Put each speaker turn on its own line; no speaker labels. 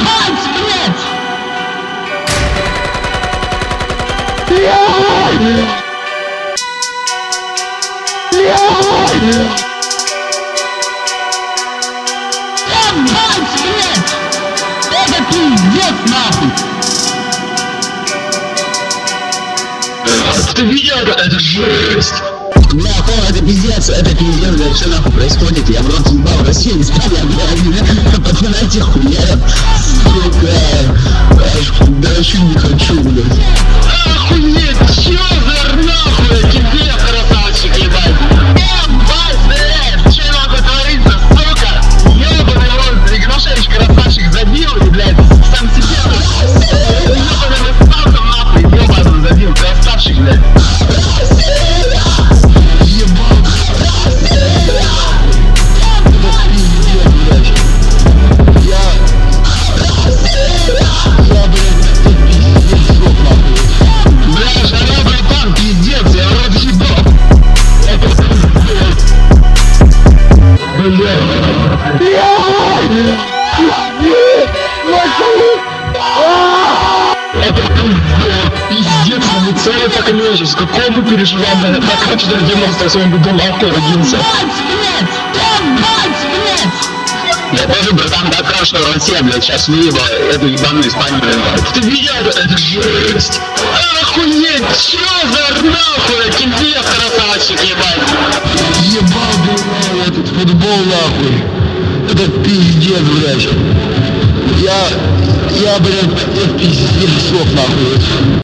Это пиздец нахуй!
Ты видел это жесть!
Нахуй, это пиздец, блядь, что нахуй происходит? Я в рот ебал, Россия не спала, блядь, пацанайте хуя, сука, да чуть не хочу, блядь.
Охуеть, чё за нахуй тебе, красавчик, ебать? Ебать, блядь, чё нахуй творится, сука? Ёбаный рот, Игнашевич красавчик забил, и, блядь, сам себе нахуй. Ёбаный сталком нахуй, ёбаный забил, красавчик, блядь. Пиздец, на лицо это конечно, с какого мы переживаем, так что в 98 году нахуй родился. Я тоже, братан, докажу, что Россия, блядь, сейчас выебала эту ебаную Испанию. Ты видел это жесть? Охуеть, чё за нахуй тебе, красавчик, ебать?
Ебал, блядь, этот футбол, нахуй. Это пиздец, блядь. Я, блядь, пиздец, нахуй.